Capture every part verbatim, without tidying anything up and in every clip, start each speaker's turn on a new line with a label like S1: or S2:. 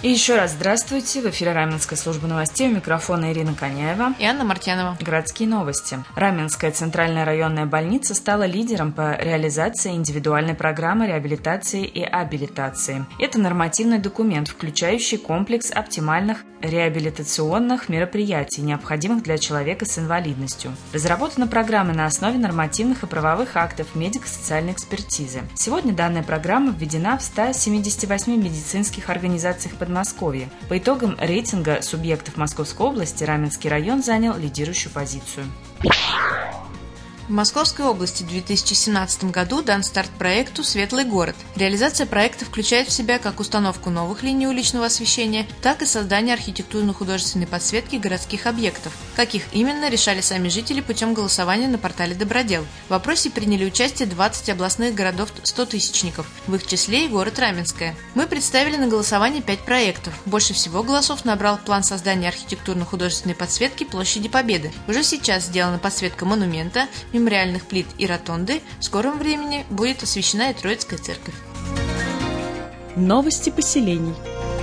S1: И еще раз здравствуйте. В эфире Раменская служба новостей. У микрофона Ирина Коняева
S2: и Анна Мартьянова.
S1: Городские новости. Раменская центральная районная больница стала лидером по реализации индивидуальной программы реабилитации и абилитации. Это нормативный документ, включающий комплекс оптимальных реабилитационных мероприятий, необходимых для человека с инвалидностью. Разработана программа на основе нормативных и правовых актов медико-социальной экспертизы. Сегодня данная программа введена в ста семидесяти восьми медицинских организациях Подмосковья. По итогам рейтинга субъектов Московской области Раменский район занял лидирующую позицию.
S2: В Московской области в две тысячи семнадцатом году дан старт проекту «Светлый город». Реализация проекта включает в себя как установку новых линий уличного освещения, так и создание архитектурно-художественной подсветки городских объектов. Каких именно, решали сами жители путем голосования на портале «Добродел». В вопросе приняли участие двадцать областных городов-стотысячников, в их числе и город Раменское. Мы представили на голосование пять проектов. Больше всего голосов набрал план создания архитектурно-художественной подсветки площади Победы. Уже сейчас сделана подсветка монумента, мемориальных плит и ротонды. В скором времени будет освящена и Троицкая церковь.
S3: Новости поселений.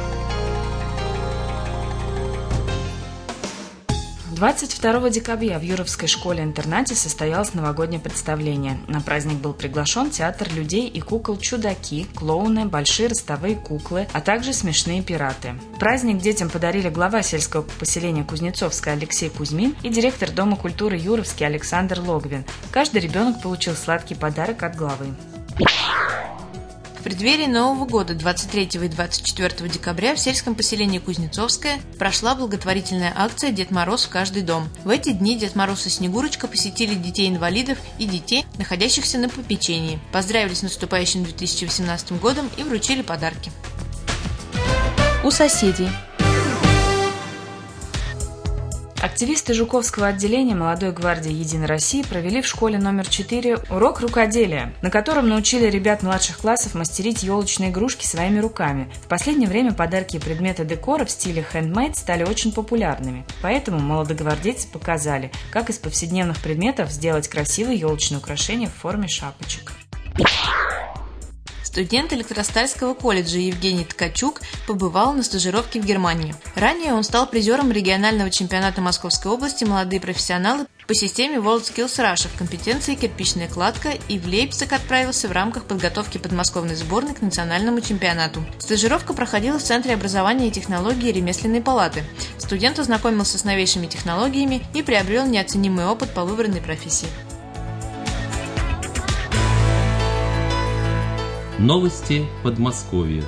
S1: двадцать второго декабря в Юровской школе-интернате состоялось новогоднее представление. На праздник был приглашен театр людей и кукол «Чудаки», клоуны, большие ростовые куклы, а также смешные пираты. Праздник детям подарили глава сельского поселения Кузнецовское Алексей Кузьмин и директор Дома культуры Юровский Александр Логвин. Каждый ребенок получил сладкий подарок от главы.
S2: В преддверии Нового года двадцать третьего и двадцать четвёртого декабря в сельском поселении Кузнецовское прошла благотворительная акция «Дед Мороз в каждый дом». В эти дни Дед Мороз и Снегурочка посетили детей-инвалидов и детей, находящихся на попечении, поздравили с наступающим две тысячи восемнадцатым годом и вручили подарки.
S3: У соседей.
S1: Активисты Жуковского отделения Молодой гвардии Единой России провели в школе номер четыре урок рукоделия, на котором научили ребят младших классов мастерить елочные игрушки своими руками. В последнее время подарки и предметы декора в стиле хендмейд стали очень популярными, поэтому молодогвардейцы показали, как из повседневных предметов сделать красивые елочные украшения в форме шапочек.
S2: Студент Электростальского колледжа Евгений Ткачук побывал на стажировке в Германии. Ранее он стал призером регионального чемпионата Московской области «Молодые профессионалы» по системе WorldSkills Russia в компетенции кирпичная кладка и в Лейпциг отправился в рамках подготовки подмосковной сборной к национальному чемпионату. Стажировка проходила в Центре образования и технологий ремесленной палаты. Студент ознакомился с новейшими технологиями и приобрел неоценимый опыт по выбранной профессии.
S4: Новости Подмосковья.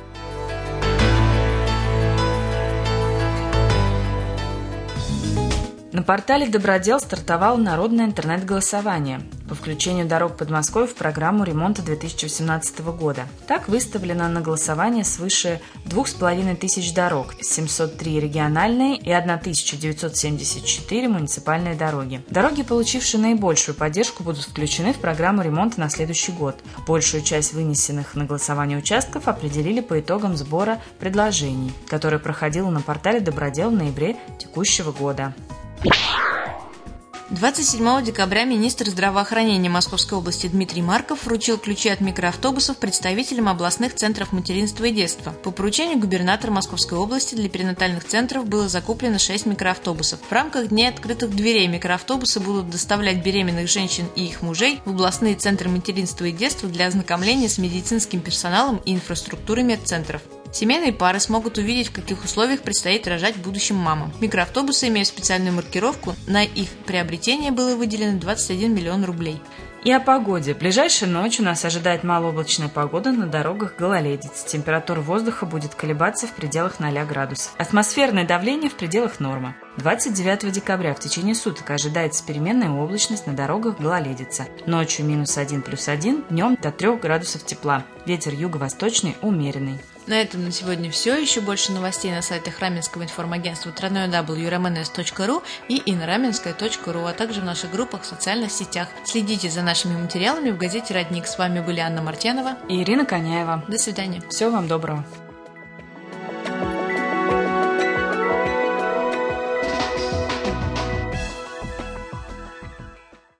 S1: На портале «Добродел» стартовало народное интернет-голосование по включению дорог Подмосковья в программу ремонта две тысячи восемнадцатого года. Так выставлено на голосование свыше двух с половиной тысяч дорог, семьсот три региональные и тысяча девятьсот семьдесят четыре муниципальные дороги. Дороги, получившие наибольшую поддержку, будут включены в программу ремонта на следующий год. Большую часть вынесенных на голосование участков определили по итогам сбора предложений, который проходил на портале «Добродел» в ноябре текущего года.
S2: двадцать седьмого декабря министр здравоохранения Московской области Дмитрий Марков вручил ключи от микроавтобусов представителям областных центров материнства и детства. По поручению губернатора Московской области для перинатальных центров было закуплено шесть микроавтобусов. В рамках Дней открытых дверей микроавтобусы будут доставлять беременных женщин и их мужей в областные центры материнства и детства для ознакомления с медицинским персоналом и инфраструктурой медцентров. Семейные пары смогут увидеть, в каких условиях предстоит рожать будущим мамам. Микроавтобусы имеют специальную маркировку, на их приобретение было выделено двадцать один миллион рублей.
S1: И о погоде. Ближайшей ночью нас ожидает малооблачная погода, на дорогах гололедица. Температура воздуха будет колебаться в пределах ноля градусов. Атмосферное давление в пределах нормы. двадцать девятого декабря в течение суток ожидается переменная облачность, на дорогах гололедица. Ночью минус один плюс один, днем до трёх градусов тепла. Ветер юго-восточный умеренный.
S2: На этом на сегодня все. Еще больше новостей на сайтах Раменского информагентства дабл ю дабл ю дабл ю точка эр эм эн эс точка ру и инраменская точка ру, а также в наших группах в социальных сетях. Следите за нашими материалами в газете «Родник». С вами были Анна Мартьянова
S1: и Ирина Коняева.
S2: До свидания.
S1: Всего вам доброго.